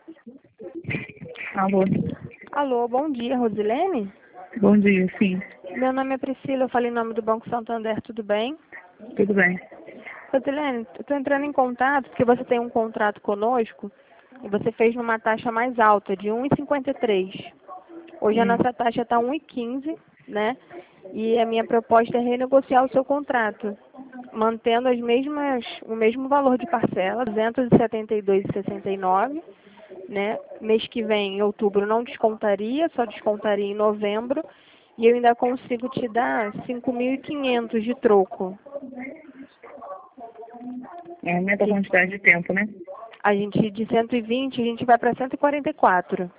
Alô. Alô, bom dia, Rosilene? Bom dia, sim. Meu nome é Priscila, eu falei em nome do Banco Santander, tudo bem? Tudo bem. Rosilene, eu estou entrando em contato porque você tem um contrato conosco e você fez numa taxa mais alta, de 1,53. Hoje a nossa taxa está 1,15, né? E a minha proposta é renegociar o seu contrato, mantendo o mesmo valor de parcela, R$ 272,69, né? Mês que vem, em outubro, não descontaria, só descontaria em novembro. E eu ainda consigo te dar 5.500 de troco. Aumenta a quantidade de tempo, né? A gente, de 120, a gente vai para 144.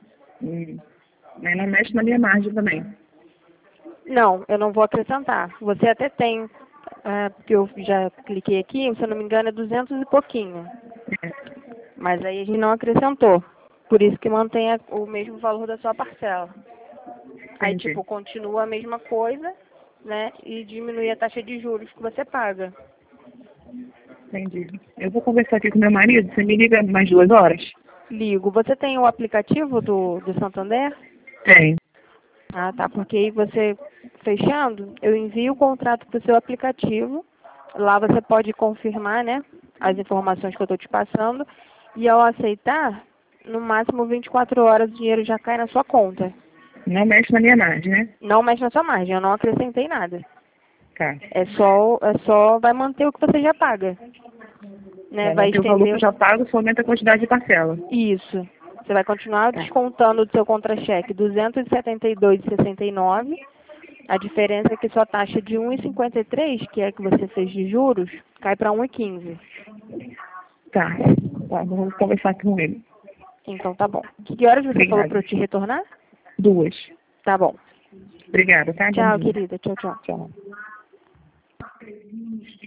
Aí não mexe na minha margem também. Não, eu não vou acrescentar. Você até tem, porque eu já cliquei aqui, se eu não me engano, é 200 e pouquinho. Mas aí a gente não acrescentou. Por isso que mantém o mesmo valor da sua parcela. Aí, Entendi. tipo, continua a mesma coisa, né? E diminui a taxa de juros que você paga. Entendi. Eu vou conversar aqui com meu marido. Você me liga mais 2 horas? Ligo. Você tem o aplicativo do Santander? Tem. Ah, tá. Porque aí você, fechando, eu envio o contrato para o seu aplicativo. Lá você pode confirmar, né, as informações que eu estou te passando. E ao aceitar, no máximo 24 horas o dinheiro já cai na sua conta. Não mexe na minha margem, né? Não mexe na sua margem, eu não acrescentei nada. Tá. Vai manter o que você já paga. Né? Vai Vai manter o valor que eu estender já pago, só aumenta a quantidade de parcela. isso. Você vai continuar Tá. descontando do seu contra-cheque R$ 272,69. A diferença é que sua taxa de 1,53, que é a que você fez de juros, cai para 1,15. Tá. Tá, vamos conversar com ele. Então tá bom. Que horas você falou Obrigada. para eu te retornar? 2. Tá bom. Obrigada, tá? Bom Tchau, dia. querida. Tchau, tchau. Tchau.